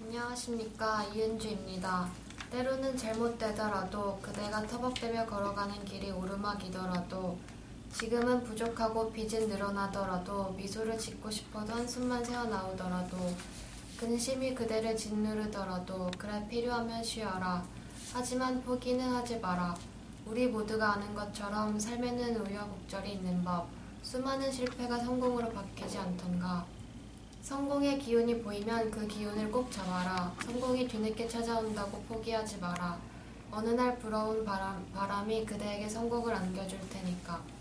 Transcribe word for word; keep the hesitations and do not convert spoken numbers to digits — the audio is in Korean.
안녕하십니까, 이은주입니다. 때로는 잘못되더라도 그대가 터벅대며 걸어가는 길이 오르막이더라도 지금은 부족하고 빚은 늘어나더라도 미소를 짓고 싶어도 한숨만 새어나오더라도 근심이 그대를 짓누르더라도 그래 필요하면 쉬어라. 하지만 포기는 하지 마라. 우리 모두가 아는 것처럼 삶에는 우여곡절이 있는 법. 수많은 실패가 성공으로 바뀌지 않던가. 성공의 기운이 보이면 그 기운을 꼭 잡아라. 성공이 뒤늦게 찾아온다고 포기하지 마라. 어느 날 불어온 바람, 바람이 그대에게 성공을 안겨줄 테니까.